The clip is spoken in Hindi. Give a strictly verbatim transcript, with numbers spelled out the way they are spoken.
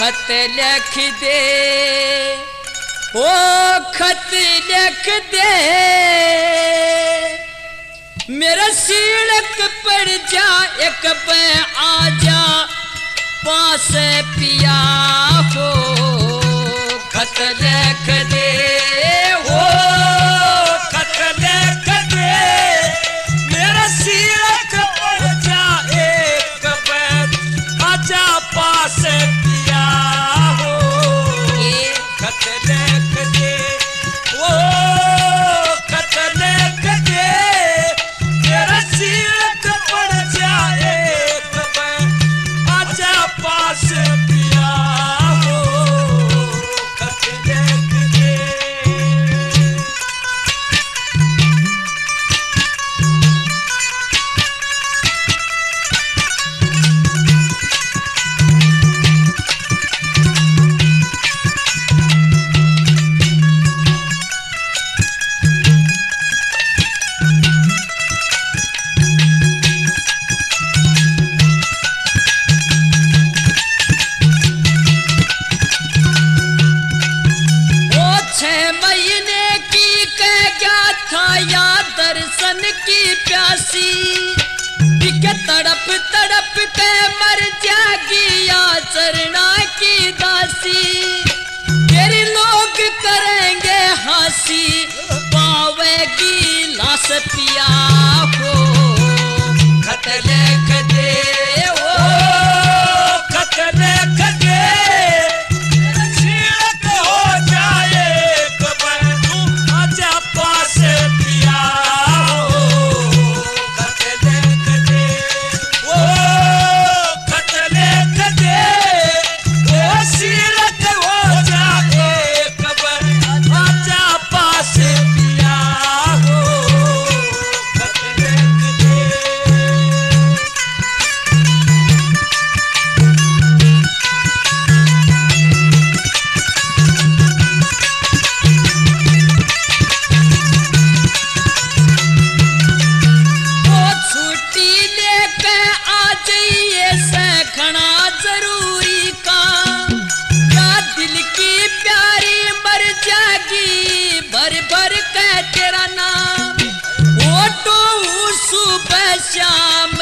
खत लिख दे, ओ खत लिख दे, मेरा सीढ़क पड़ जा एक पे आ जा पास पिया हो। खत लिख दे, ओ खत लिख दे, मेरा सीढ़क पड़ जा एक पे आ जा पास पिया हो। खत लिख दे, ओ खत लिख दे, मेरा सीढ़क पड़ जा एक पे आ जा पास पिया हो। खत लिख दे। दर्शन की प्यासी बिके तड़प तड़प के मर जागी या चरना की दासी। तेरे लोग करेंगे हंसी पावेगी लाश पिया हो। खत लिख दे, ओ खत लिख दे, सीढ़क हो जाए कबर तू आजा पास पिया हो। खत लिख दे, ओ खत लिख दे, ओ सीढ़क हो जाए कबर आजा पास पिया हो। खत लिख दे। छुट्टी लेके आ जाइए सखना जरूरी का, या दिल की प्यारी मर जागी भर भर के तेरा नाम। ओटो सुबह शाम